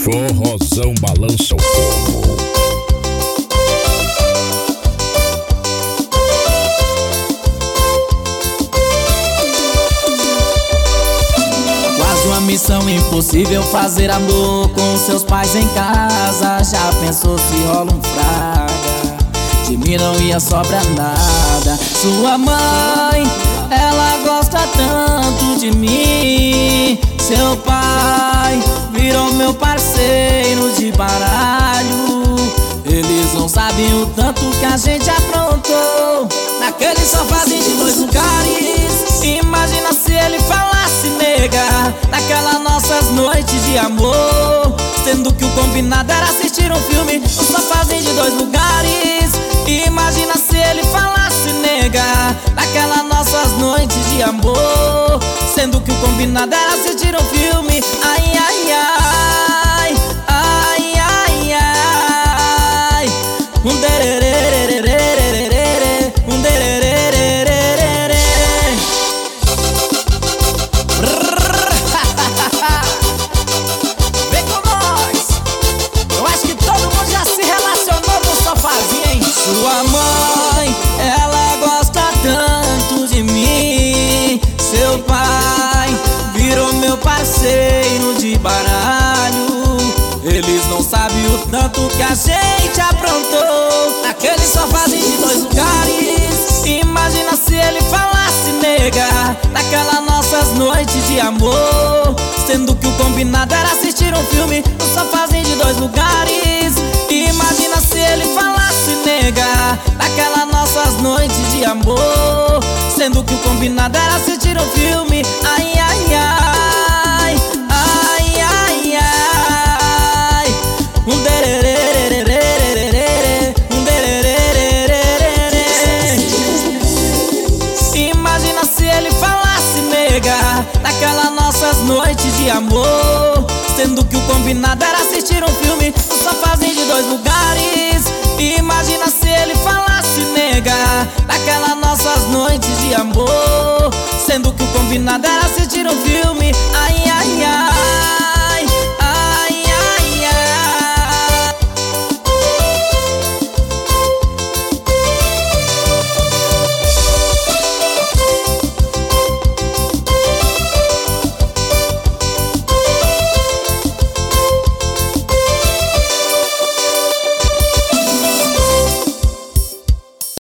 Forrozão balança o povo. Quase uma missão impossível fazer amor com seus pais em casa. Já pensou se rola um fraga? De mim não ia sobrar nada. Sua mãe, ela gosta tanto de mim. Seu pai virou meu parceiro de baralho. Eles não sabem o tanto que a gente aprontou naquele sofazinho de 2 lugares. Imagina se ele falasse, nega, naquelas nossas noites de amor, sendo que o combinado era assistir um filme no sofazinho de 2 lugares. Imagina se ele falasse, nega, naquelas nossas noites de amor, sendo que o combinado era assistir um filme. Ai, ai, ai, ai, ai, ai, um dererê, um dererê. Vem com nós. Eu acho que todo mundo já se relacionou no sofazinho, hein? Sua mãe, ela gosta tanto de mim. Seu pai virou meu parceiro de baralho. Eles não sabem o tanto que a gente aprontou naquele sofazinho de 2 lugares. Imagina se ele falasse, nega, naquelas nossas noites de amor, sendo que o combinado era assistir um filme no sofazinho de 2 lugares. Imagina se ele falasse, nega, naquelas nossas noites de amor, sendo que o combinado era assistir um filme. Ai, ai, ai, ai, ai, ai, um dererê, um dererê. Imagina se ele falasse, nega, naquelas nossas noites de amor, sendo que o combinado era assistir um filme no sofazinho de 2 lugares. Imagina se ele falasse, nega, naquelas nossas noites de amor, sendo que o combinado era assistir um filme.